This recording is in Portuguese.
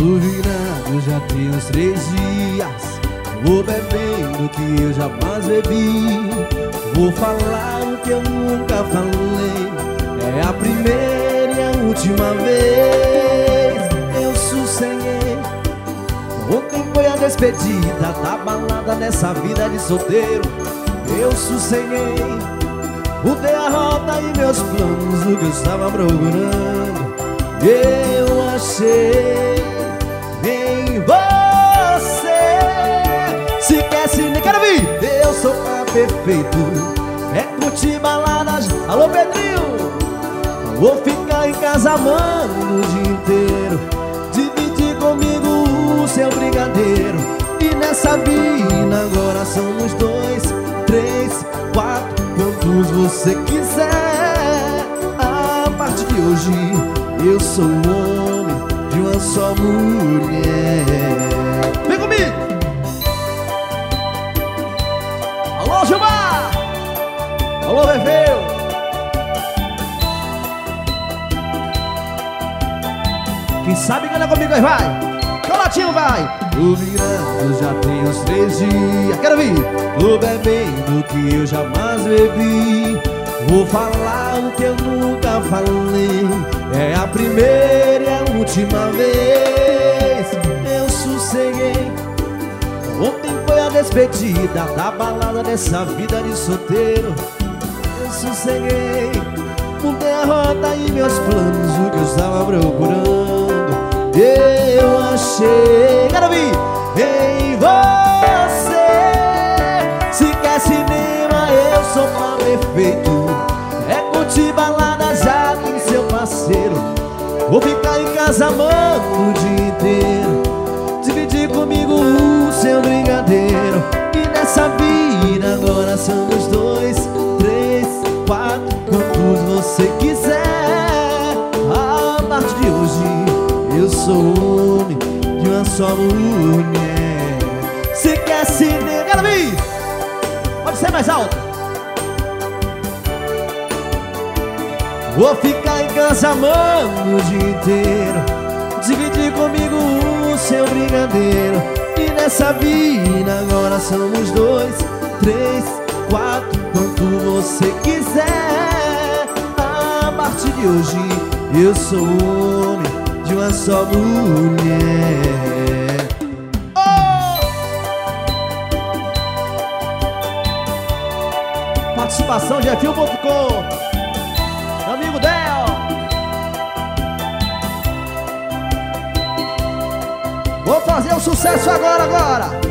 virado já tem uns 3 dias. Vou bebendo que eu jamais bebi. Vou falar o que eu nunca falei. É a primeira e a última vez. Eu sosseguei. Ontem foi a despedida da balada nessa vida de solteiro. Eu sosseguei. Mudei a rota e meus planos, o que eu estava procurando eu achei em você. Se quer cine, quero vir. Eu sou pra perfeito, é curtir baladas. Alô Pedrinho, vou ficar em casa amando o dia inteiro. Dividir comigo o seu brigadeiro. E nessa vida agora somos 2, 3, 4, quantos você quiser. A partir de hoje eu sou o homem de uma só mulher. Vem comigo! Alô Gilmar! Alô Bebeu! Quem sabe canta comigo aí, vai! Colatinho vai! Tô virando já tem uns 3 dias. Quero vir! Tô bebendo que eu jamais bebi. Vou falar o que eu nunca falei. É a primeira e a última vez. Eu sosseguei. Ontem foi a despedida da balada dessa vida de solteiro. Eu sosseguei. Mudei a rota e meus planos, o que eu estava procurando eu achei. Quero vir em você. Se quer cinema, eu sou pra perfeito. É curtir balada, já tem seu parceiro. Vou ficar em casa amando o dia inteiro. Dividir comigo o seu brigadeiro. E nessa vida agora somos 2, 3, 4, quantos você quiser. A partir de hoje eu sou o homem de uma só mulher. Se quer cinema, quero vir. Pode ser mais alto. Vou ficar em casa amando o dia inteiro. Dividir comigo o seu brigadeiro. E nessa vida agora somos 2, 3, 4, quanto você quiser. A partir de hoje eu sou o homem de uma só mulher. Oh! Participação Jefil.com, amigo Del. Vou fazer um sucesso agora.